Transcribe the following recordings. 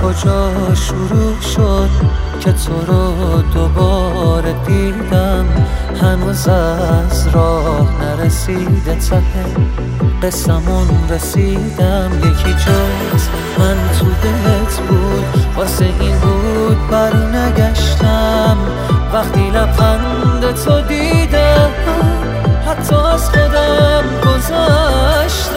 کجا شروع شد که تو رو دوباره دیدم؟ هنوز از راه نرسیده ته قصمون رسیدم. یکی جز من تو دلت بود، واسه این بود بر نگشتم. وقتی لبخند تو دیدم حتی از خودم گذشتم.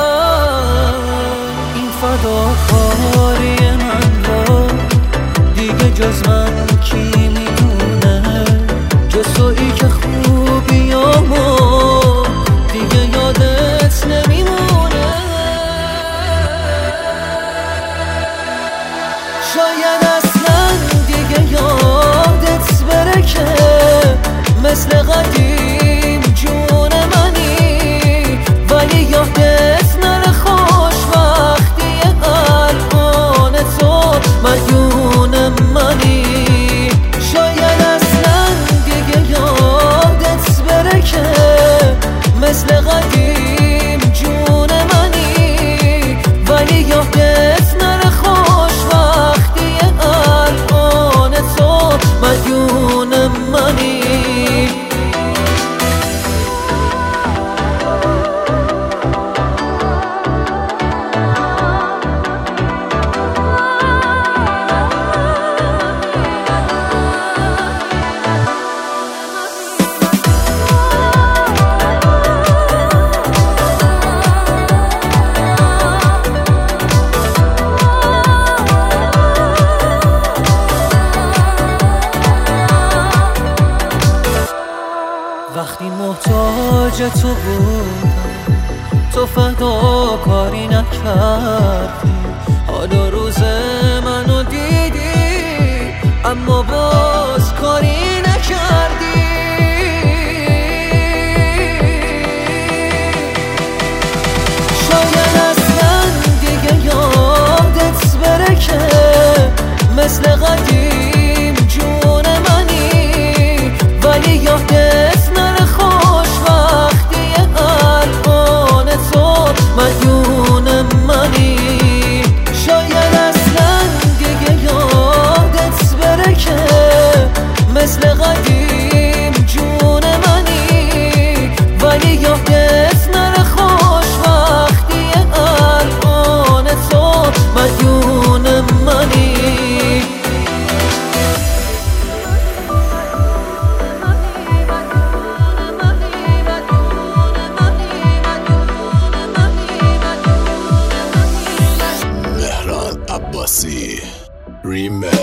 این فداکاری من رو دیگه جز من کی میدونه؟ جز تویی که خوبیامو دیگه یادت نمیمونه. شاید اصلا دیگه یادت بره که مثل قدیم جون منی، ولی یادت نره خوش وقتی الان تو مدیون منی. شاید اصلا دیگه یادت بره که مثل قدیم جون منی، ولی یادت نره خوش وقتی الان تو مدیون منی. وقتی محتاج تو بودم تو فداکاری نکردی. حالا روز منو دیدی اما باز کاری نکردی. شاید اصلا دیگه یادت بره که مثل قدیم جون منی، ولی یادت نره خوش وقتی الان تو مدیون منی. شاید اصلا دیگه یادت بره که مثل قدیم جون منی، ولی یادت نره خوش وقتی الان تو مدیون منی. Mehran Abbasi Remix.